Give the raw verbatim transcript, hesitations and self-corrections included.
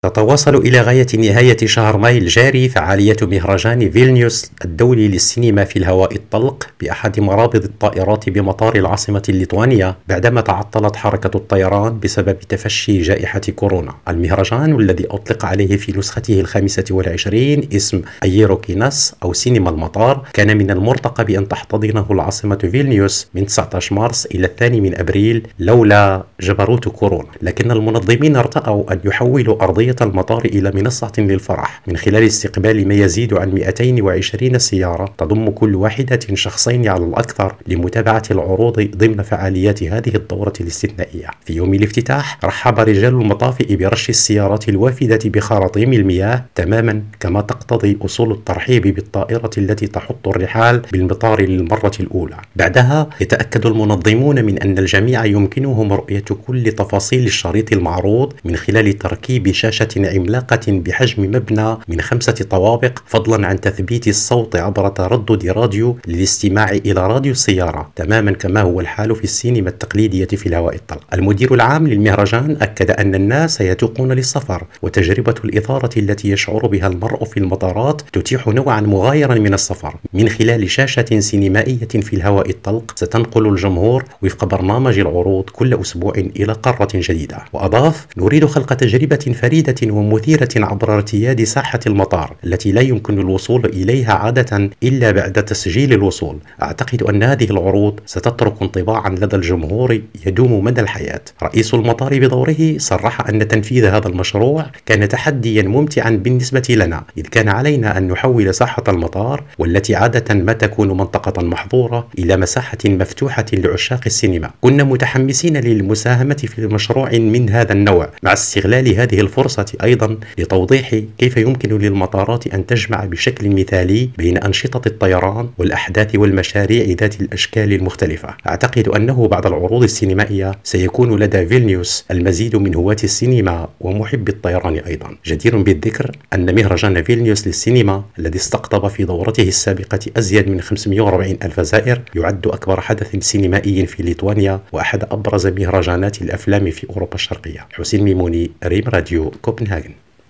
تتواصل إلى غاية نهاية شهر ماي الجاري فعالية مهرجان فيلنيوس الدولي للسينما في الهواء الطلق بأحد مرابط الطائرات بمطار العاصمة الليتوانية بعدما تعطلت حركة الطيران بسبب تفشي جائحة كورونا. المهرجان والذي أطلق عليه في نسخته الخامسة والعشرين اسم أيروكيناس أو سينما المطار كان من المرتقب بأن تحتضنه العاصمة فيلنيوس من تسعة عشر مارس إلى الثاني من أبريل لولا جبروت كورونا، لكن المنظمين ارتأوا أن يحولوا أرضية المطار إلى منصة للفرح من خلال استقبال ما يزيد عن مئتين وعشرين سيارة تضم كل واحدة شخصين على الأكثر لمتابعة العروض ضمن فعاليات هذه الدورة الاستثنائية. في يوم الافتتاح رحب رجال المطافئ برش السيارات الوافدة بخراطيم المياه تماما كما تقتضي أصول الترحيب بالطائرة التي تحط الرحال بالمطار للمرة الأولى. بعدها يتأكد المنظمون من أن الجميع يمكنهم رؤية كل تفاصيل الشريط المعروض من خلال تركيب شاشة عملاقة بحجم مبنى من خمسة طوابق، فضلا عن تثبيت الصوت عبر تردد راديو للاستماع إلى راديو السيارة تماما كما هو الحال في السينما التقليدية في الهواء الطلق. المدير العام للمهرجان أكد أن الناس سيتوقون للسفر، وتجربة الإثارة التي يشعر بها المرء في المطارات تتيح نوعا مغايرا من السفر من خلال شاشة سينمائية في الهواء الطلق ستنقل الجمهور وفق برنامج العروض كل أسبوع إلى قارة جديدة. وأضاف: نريد خلق تجربة فريدة ومثيرة عبر ارتياد ساحة المطار التي لا يمكن الوصول إليها عادة إلا بعد تسجيل الوصول. أعتقد أن هذه العروض ستترك انطباعا لدى الجمهور يدوم مدى الحياة. رئيس المطار بدوره صرح أن تنفيذ هذا المشروع كان تحديا ممتعا بالنسبة لنا، إذ كان علينا أن نحول ساحة المطار والتي عادة ما تكون منطقة محظورة إلى مساحة مفتوحة لعشاق السينما. كنا متحمسين للمساهمة في مشروع من هذا النوع مع استغلال هذه الفرصة أيضا لتوضيح كيف يمكن للمطارات أن تجمع بشكل مثالي بين أنشطة الطيران والأحداث والمشاريع ذات الأشكال المختلفة. أعتقد أنه بعد العروض السينمائية سيكون لدى فيلنيوس المزيد من هواة السينما ومحب الطيران أيضا. جدير بالذكر أن مهرجان فيلنيوس للسينما الذي استقطب في دورته السابقة أزيد من خمسمئة وأربعين ألف زائر يعد أكبر حدث سينمائي في ليتوانيا وأحد أبرز مهرجانات الأفلام في أوروبا الشرقية. حسين ميموني، ريم راديو، كوبنهاغن.